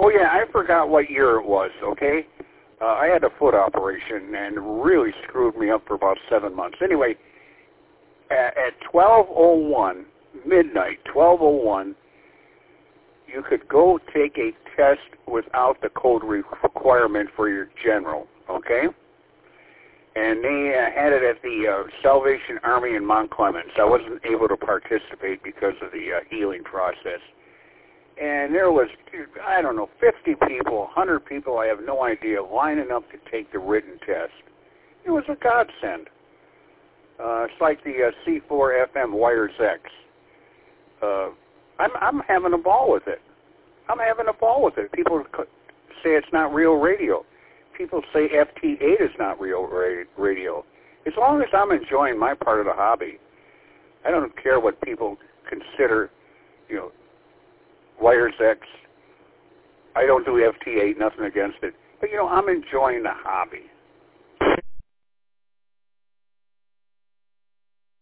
Oh, yeah, I forgot what year it was, okay? I had a foot operation and really screwed me up for about 7 months. Anyway, at 12:01, midnight, 12:01, you could go take a test without the code requirement for your general, okay? And they had it at the Salvation Army in Mount Clemens. I wasn't able to participate because of the healing process. And there was, I don't know, 50 people, 100 people, I have no idea, lining up to take the written test. It was a godsend. It's like the C4FM Wires X. I'm having a ball with it. I'm having a ball with it. People say it's not real radio. People say FT8 is not real radio. As long as I'm enjoying my part of the hobby, I don't care what people consider, Wires X. I don't do FT8, nothing against it. But, I'm enjoying the hobby.